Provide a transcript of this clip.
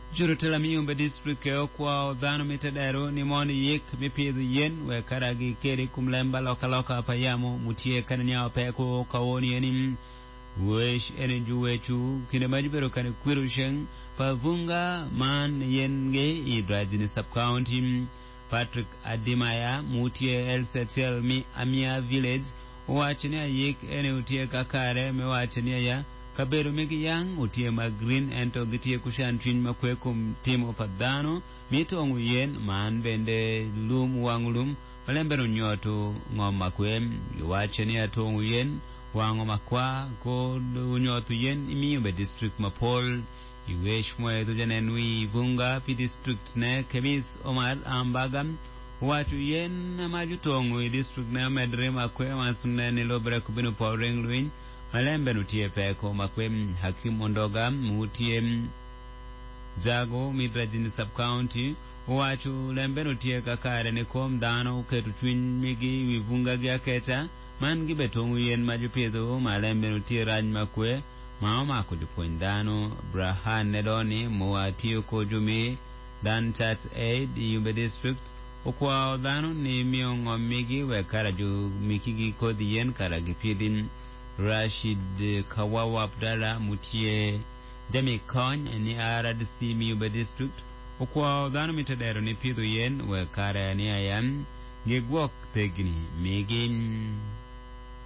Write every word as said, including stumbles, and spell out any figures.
Jurutela Miyumbe district ke okwa dhano mitedero ni moni yik mipidhu yen we karagi keri kumlemba loka loka payamo mutie kananya peko kawoni enim wesh ene juwechu kine majibero kane kwirusheng pavunga man yenge idrajini sub county Patrick Adimaya mutie El Setel mi Amia village wachenia yik ene utie kakare me wachenia ya Kaberu migi yang utie ma green ento gitie kushan twin makwe kum timo padano mito ongu yen man bende lum wangulum malembero nyoto ngom makwe wachenia to ongu yen wango makwa ko nyoto yen Miyumbe district mapol iwesh mwe dujanenwi vunga pi district ne Kemis Omar Ambagam watu yen majutongu i district ne medre makwe masune nilobre kubinu powering luin Malembe nutie peko makwem Hakim Ondoga mutie Jago midrajini sub county wachu lembe nutie kakare ne kom dano ketu twin migi wivunga gya keta man gibetongu yen majupido malembe nutie raj makwe maoma kudipondano Brahan Nedoni muatio kojumi Dan Chat Aid Yumbe district okwa dano ni miongo migi we karaju mikigi kodi yen karagipidin Rashid Kawawa Abdallah mutie Demi Kony ni R D C Miyumbe district okwa dhano mitedero ni pidho yen we kare ni ayan gigwok tegni migi